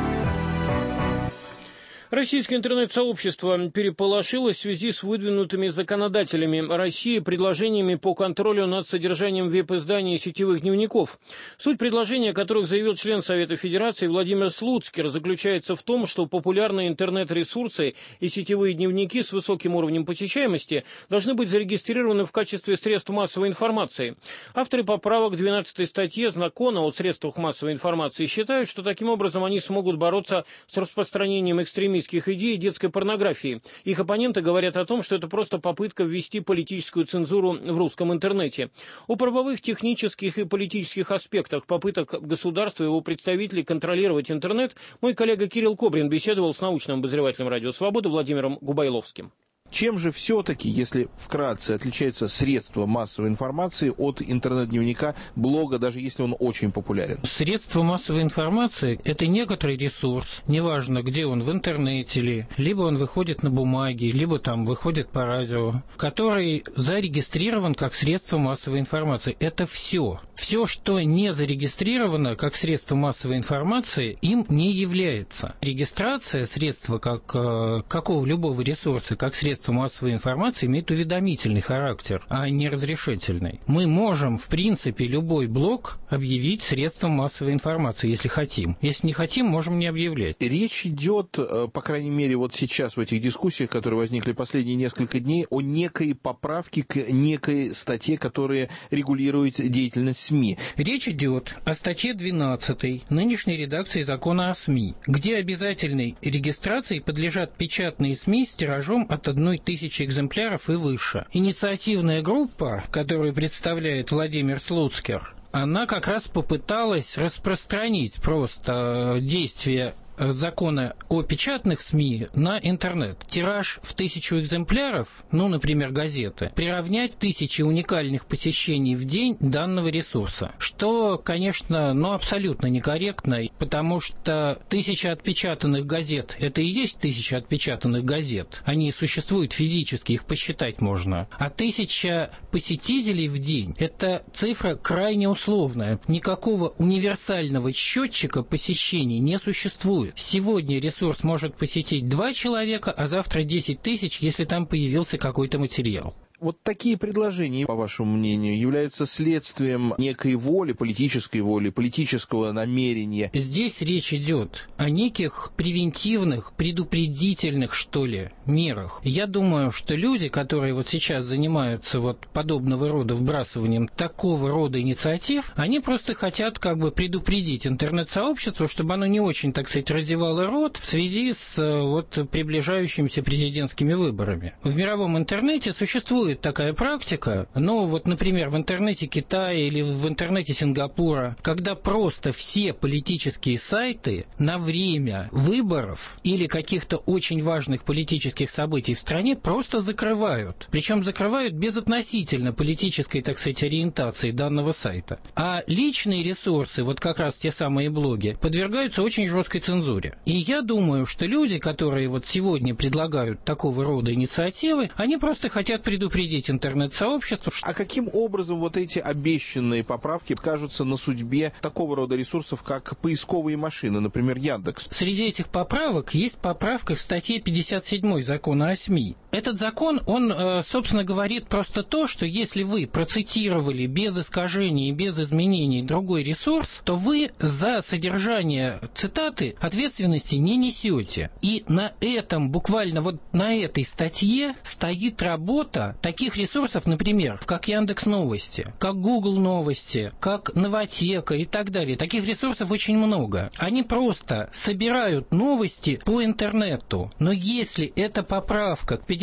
Российское интернет-сообщество переполошилось в связи с выдвинутыми законодателями России предложениями по контролю над содержанием веб-изданий и сетевых дневников. Суть предложения, о которых заявил член Совета Федерации Владимир Слуцкер, заключается в том, что популярные интернет-ресурсы и сетевые дневники с высоким уровнем посещаемости должны быть зарегистрированы в качестве средств массовой информации. Авторы поправок к двенадцатой статье Закона о средствах массовой информации считают, что таким образом они смогут бороться с распространением экстремистских идей и детской порнографии. Их оппоненты говорят о том, что это просто попытка ввести политическую цензуру в русском интернете. О правовых, технических и политических аспектах попыток государства и его представителей контролировать интернет мой коллега Кирилл Кобрин беседовал с научным обозревателем «Радио Свобода» Владимиром Губайловским. Чем же все-таки, если вкратце, отличается средство массовой информации от интернет-дневника, блога, даже если он очень популярен? Средство массовой информации – это некоторый ресурс, неважно, где он, в интернете ли, либо он выходит на бумаге, либо там выходит по радио, который зарегистрирован как средство массовой информации. Это все. Все, что не зарегистрировано как средство массовой информации, им не является. Регистрация средства как какого любого ресурса, как средство массовой информации имеет уведомительный характер, а не разрешительный. Мы можем, в принципе, любой блог объявить средством массовой информации, если хотим. Если не хотим, можем не объявлять. Речь идет, по крайней мере, вот сейчас в этих дискуссиях, которые возникли последние несколько дней, о некой поправке к некой статье, которая регулирует деятельность СМИ. Речь идет о статье двенадцатой нынешней редакции закона о СМИ, где обязательной регистрации подлежат печатные СМИ с тиражом от одной тысячи экземпляров и выше. Инициативная группа, которую представляет Владимир Слуцкер, она как раз попыталась распространить просто действия закона о печатных СМИ на интернет. Тираж в тысячу экземпляров, ну, например, газеты, приравнять тысячи уникальных посещений в день данного ресурса. Что, конечно, ну, абсолютно некорректно, потому что тысяча отпечатанных газет – это и есть тысяча отпечатанных газет. Они существуют физически, их посчитать можно. А тысяча посетителей в день – это цифра крайне условная. Никакого универсального счетчика посещений не существует. Сегодня ресурс может посетить два человека, а завтра десять тысяч, если там появился какой-то материал. Вот такие предложения, по вашему мнению, являются следствием некой воли, политической воли, политического намерения? Здесь речь идет о неких превентивных, предупредительных, что ли, мерах. Я думаю, что люди, которые вот сейчас занимаются вот подобного рода вбрасыванием такого рода инициатив, они просто хотят как бы предупредить интернет-сообщество, чтобы оно не очень, так сказать, разевало рот в связи с вот приближающимися президентскими выборами. В мировом интернете существует такая практика, ну вот, например, в интернете Китая или в интернете Сингапура, когда просто все политические сайты на время выборов или каких-то очень важных политических событий в стране просто закрывают. Причем закрывают безотносительно политической, так сказать, ориентации данного сайта. А личные ресурсы, вот как раз те самые блоги, подвергаются очень жесткой цензуре. И я думаю, что люди, которые вот сегодня предлагают такого рода инициативы, они просто хотят предупредить интернет-сообщество. А каким образом вот эти обещанные поправки скажутся на судьбе такого рода ресурсов, как поисковые машины, например, Яндекс? Среди этих поправок есть поправка к статье пятьдесят семь закона о СМИ. Этот закон, он, собственно, говорит просто то, что если вы процитировали без искажений и без изменений другой ресурс, то вы за содержание цитаты ответственности не несете. И на этом, буквально вот на этой статье стоит работа таких ресурсов, например, как Яндекс.Новости, как Google Новости, как Новотека и так далее. Таких ресурсов очень много. Они просто собирают новости по интернету. Но если эта поправка к пятьдесят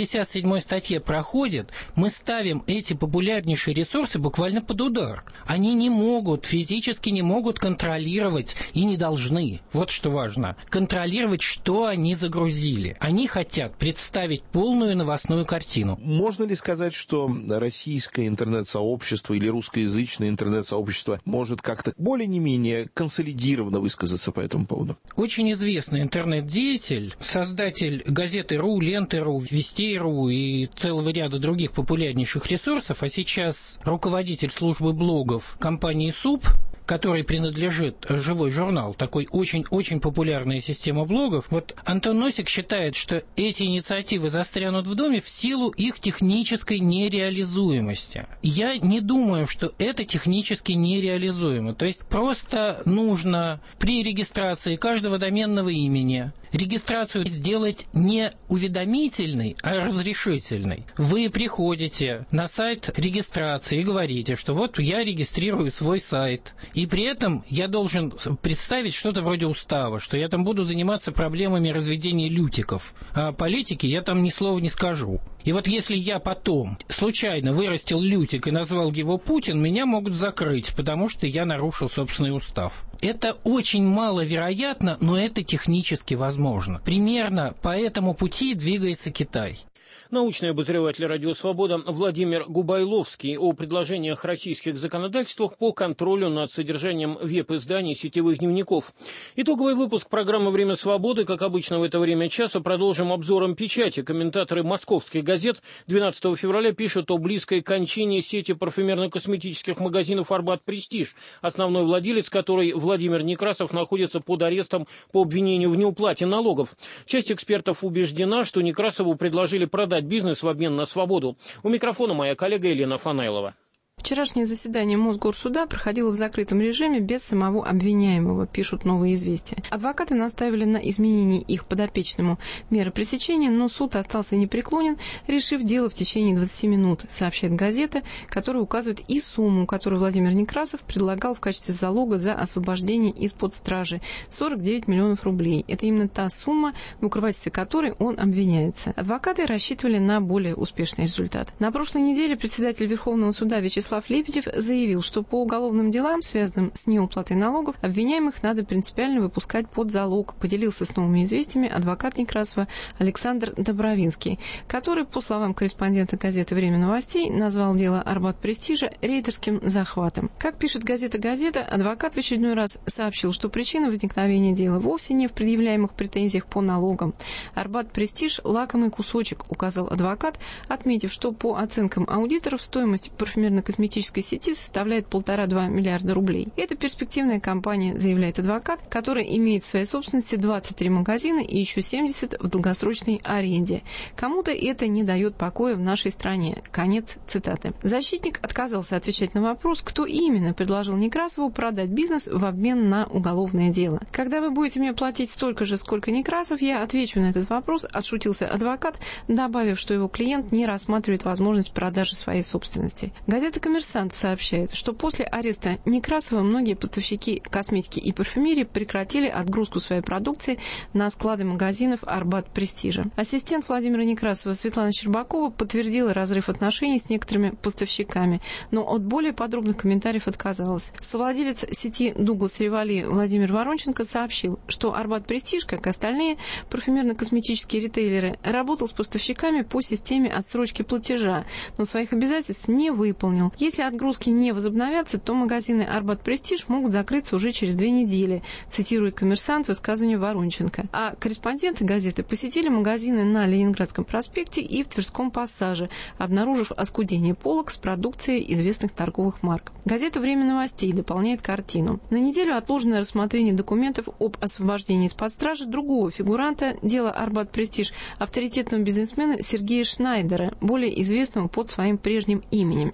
шестьдесят седьмой статье проходит, мы ставим эти популярнейшие ресурсы буквально под удар. Они не могут, физически не могут контролировать и не должны, вот что важно, контролировать, что они загрузили. Они хотят представить полную новостную картину. Можно ли сказать, что российское интернет-сообщество или русскоязычное интернет-сообщество может как-то более не менее консолидированно высказаться по этому поводу? Очень известный интернет-деятель, создатель газеты.ру, ленты.ру, вестей.ру и целого ряда других популярнейших ресурсов, а сейчас руководитель службы блогов компании СУП, которой принадлежит «Живой журнал», такой очень-очень популярная система блогов. Вот Антон Носик считает, что эти инициативы застрянут в доме в силу их технической нереализуемости. Я не думаю, что это технически нереализуемо. То есть просто нужно при регистрации каждого доменного имени регистрацию сделать не уведомительной, а разрешительной. Вы приходите на сайт регистрации и говорите, что вот я регистрирую свой сайт, и при этом я должен представить что-то вроде устава, что я там буду заниматься проблемами разведения лютиков, а о политике я там ни слова не скажу. И вот если я потом случайно вырастил лютик и назвал его Путин, меня могут закрыть, потому что я нарушил собственный устав. Это очень маловероятно, но это технически возможно. Примерно по этому пути двигается Китай. Научный обозреватель «Радио Свобода» Владимир Губайловский о предложениях российских законодательствах по контролю над содержанием веб-изданий сетевых дневников. Итоговый выпуск программы «Время свободы», как обычно в это время часа, продолжим обзором печати. Комментаторы московских газет двенадцатого февраля пишут о близкой кончине сети парфюмерно-косметических магазинов «Арбат Престиж», основной владелец которой Владимир Некрасов находится под арестом по обвинению в неуплате налогов. Часть экспертов убеждена, что Некрасову предложили продать бизнес в обмен на свободу. У микрофона моя коллега Елена Фанайлова. Вчерашнее заседание Мосгорсуда проходило в закрытом режиме без самого обвиняемого, пишут «Новые известия». Адвокаты настаивали на изменении их подопечному меры пресечения, но суд остался непреклонен, решив дело в течение двадцати минут, сообщает газета, которая указывает и сумму, которую Владимир Некрасов предлагал в качестве залога за освобождение из-под стражи – сорок девять миллионов рублей. Это именно та сумма, в укрывательстве которой он обвиняется. Адвокаты рассчитывали на более успешный результат. На прошлой неделе председатель Верховного суда Вячеслав Лебедев заявил, что по уголовным делам, связанным с неуплатой налогов, обвиняемых надо принципиально выпускать под залог. Поделился с «Новыми известиями» адвокат Некрасова Александр Добровинский, который, по словам корреспондента газеты «Время новостей», назвал дело «Арбат Престижа» рейдерским захватом. Как пишет газета «Газета», адвокат в очередной раз сообщил, что причина возникновения дела вовсе не в предъявляемых претензиях по налогам. «Арбат Престиж» – лакомый кусочек, указал адвокат, отметив, что по оценкам аудиторов стоимость парфюмерно-косметической сети составляет полтора-два миллиарда рублей. Это перспективная компания, заявляет адвокат, которая имеет в своей собственности двадцать три магазина и еще семьдесят в долгосрочной аренде. Кому-то это не дает покоя в нашей стране. Конец цитаты. Защитник отказался отвечать на вопрос, кто именно предложил Некрасову продать бизнес в обмен на уголовное дело. Когда вы будете мне платить столько же, сколько Некрасов, я отвечу на этот вопрос, отшутился адвокат, добавив, что его клиент не рассматривает возможность продажи своей собственности. Газета «Коммерсант» сообщает, что после ареста Некрасова многие поставщики косметики и парфюмерии прекратили отгрузку своей продукции на склады магазинов «Арбат Престижа». Ассистент Владимира Некрасова Светлана Щербакова подтвердила разрыв отношений с некоторыми поставщиками, но от более подробных комментариев отказалась. Совладелец сети «Дуглас Ревали» Владимир Воронченко сообщил, что «Арбат Престиж», как и остальные парфюмерно-косметические ритейлеры, работал с поставщиками по системе отсрочки платежа, но своих обязательств не выполнил. Если отгрузки не возобновятся, то магазины «Арбат Престиж» могут закрыться уже через две недели, цитирует «Коммерсант» высказывание Воронченко. А корреспонденты газеты посетили магазины на Ленинградском проспекте и в Тверском пассаже, обнаружив оскудение полок с продукцией известных торговых марок. Газета «Время новостей» дополняет картину. На неделю отложено рассмотрение документов об освобождении из-под стражи другого фигуранта дела «Арбат Престиж», авторитетного бизнесмена Сергея Шнайдера, более известного под своим прежним именем Семен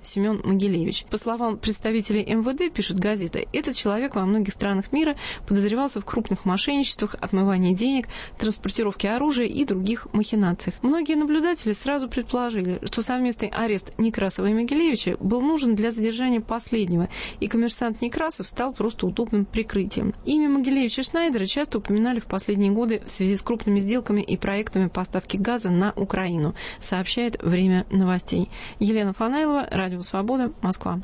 Могилевич. По словам представителей эм вэ дэ, пишет газета, этот человек во многих странах мира подозревался в крупных мошенничествах, отмывании денег, транспортировке оружия и других махинациях. Многие наблюдатели сразу предположили, что совместный арест Некрасова и Могилевича был нужен для задержания последнего, и коммерсант Некрасов стал просто удобным прикрытием. Имя Могилевича и Шнайдера часто упоминали в последние годы в связи с крупными сделками и проектами поставки газа на Украину, сообщает «Время новостей». Елена Фанайлова, Радио Свобода, Москва.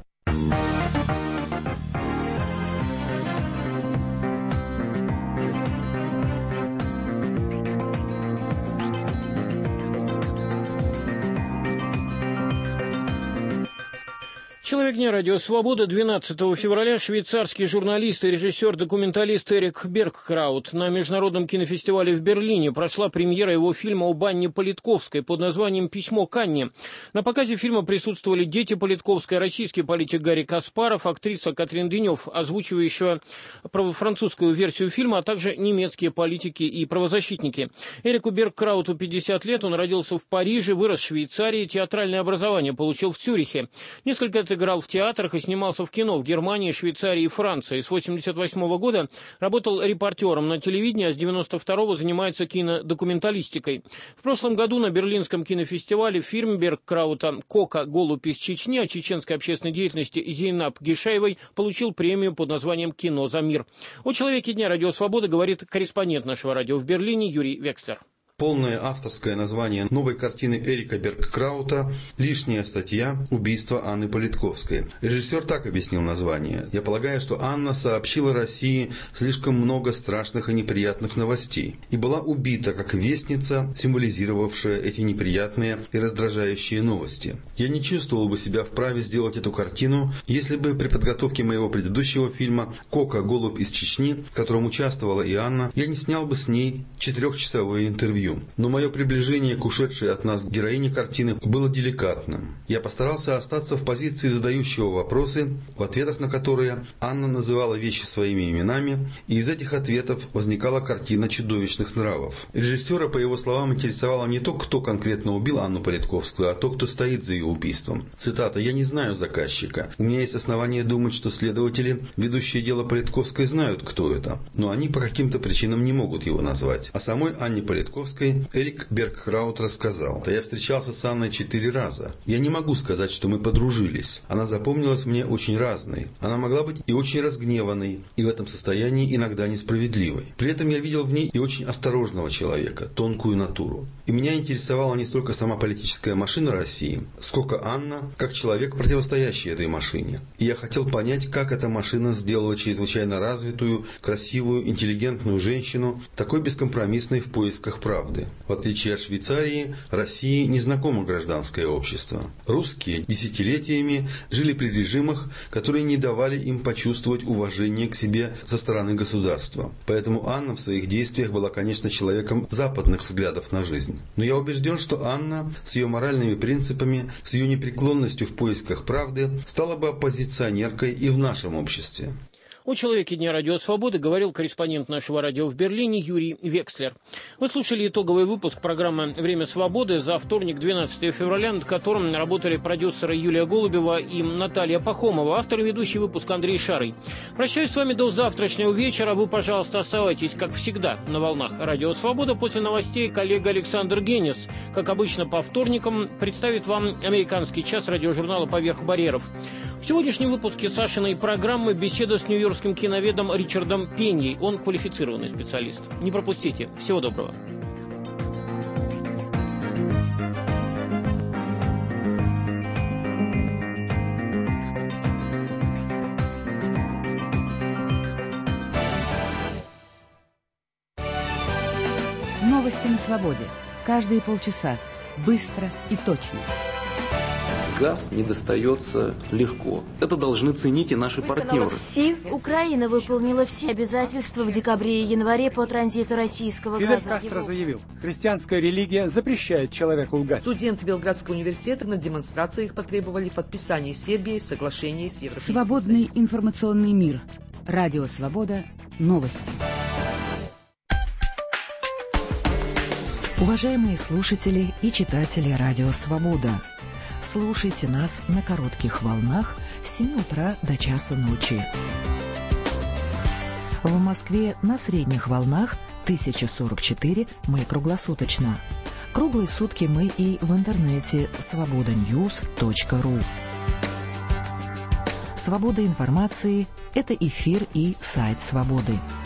Человек дня, Радио Свобода, двенадцатого февраля швейцарский журналист и режиссер-документалист Эрик Бергкраут. На международном кинофестивале в Берлине прошла премьера его фильма об Анне Политковской под названием «Письмо к Анне». На показе фильма присутствовали дети Политковской, российский политик Гарри Каспаров, актриса Катрин Денев, озвучивающая французскую версию фильма, а также немецкие политики и правозащитники. Эрику Бергкрауту пятьдесят лет, он родился в Париже, вырос в Швейцарии, театральное образование получил в Цюрихе. Несколько лет играл в театрах и снимался в кино в Германии, Швейцарии и Франции. С восемьдесят восьмого года работал репортером на телевидении, а с девяносто второго занимается кинодокументалистикой. В прошлом году на Берлинском кинофестивале фильм Бергкраута «Кока. Голубь из Чечни» о чеченской общественной деятельности Зейнаб Гишаевой получил премию под названием «Кино за мир». О человеке дня Радио Свобода говорит корреспондент нашего радио в Берлине Юрий Векслер. Полное авторское название новой картины Эрика Бергкраута «Лишняя статья. Убийство Анны Политковской». Режиссер так объяснил название. «Я полагаю, что Анна сообщила России слишком много страшных и неприятных новостей и была убита как вестница, символизировавшая эти неприятные и раздражающие новости. Я не чувствовал бы себя вправе сделать эту картину, если бы при подготовке моего предыдущего фильма «Кока. Голубь из Чечни», в котором участвовала и Анна, я не снял бы с ней четырехчасовое интервью. Но мое приближение к ушедшей от нас героине картины было деликатным. Я постарался остаться в позиции задающего вопросы, в ответах на которые Анна называла вещи своими именами, и из этих ответов возникала картина чудовищных нравов. Режиссера, по его словам, интересовало не то, кто конкретно убил Анну Политковскую, а то, кто стоит за ее убийством. Цитата: «Я не знаю заказчика. У меня есть основания думать, что следователи, ведущие дело Политковской, знают, кто это, но они по каким-то причинам не могут его назвать. О самой Анне Политковской Эрик Бергкраут рассказал: «Да я встречался с Анной четыре раза. Я не могу сказать, что мы подружились. Она запомнилась мне очень разной. Она могла быть и очень разгневанной, и в этом состоянии иногда несправедливой. При этом я видел в ней и очень осторожного человека, тонкую натуру. И меня интересовала не столько сама политическая машина России, сколько Анна, как человек, противостоящий этой машине. И я хотел понять, как эта машина сделала чрезвычайно развитую, красивую, интеллигентную женщину, такой бескомпромиссной в поисках правды. В отличие от Швейцарии, России не знакомо гражданское общество. Русские десятилетиями жили при режимах, которые не давали им почувствовать уважение к себе со стороны государства. Поэтому Анна в своих действиях была, конечно, человеком западных взглядов на жизнь. Но я убежден, что Анна с ее моральными принципами, с ее непреклонностью в поисках правды стала бы оппозиционеркой и в нашем обществе». О человеке дня Радио Свободы говорил корреспондент нашего радио в Берлине Юрий Векслер. Вы слушали итоговый выпуск программы «Время свободы» за вторник, двенадцатого февраля, над которым работали продюсеры Юлия Голубева и Наталья Пахомова, автор и ведущий выпуск Андрей Шарый. Прощаюсь с вами до завтрашнего вечера. Вы, пожалуйста, оставайтесь, как всегда, на волнах Радио Свобода. После новостей коллега Александр Генис, как обычно по вторникам, представит вам «Американский час» радиожурнала «Поверх барьеров». В сегодняшнем выпуске Сашиной программы беседа с нью-йоркским киноведом Ричардом Пеньей. Он квалифицированный специалист. Не пропустите. Всего доброго. Новости на свободе. Каждые полчаса. Быстро и точно. Газ не достается легко. Это должны ценить и наши партнеры. Украина выполнила все обязательства в декабре и январе по транзиту российского Фидель газа. Кастро заявил, христианская религия запрещает человеку лгать. Студенты Белградского университета на демонстрациях потребовали подписания Сербии соглашения с Европейским Свободный информационный мир. Радио Свобода. Новости. Уважаемые слушатели и читатели Радио Свобода. Слушайте нас на коротких волнах с семи утра до часу ночи. В Москве на средних волнах тысяча сорок четыре мы круглосуточно. Круглые сутки мы и в интернете свобода ньюс точка ру. Свобода информации – это эфир и сайт «Свободы».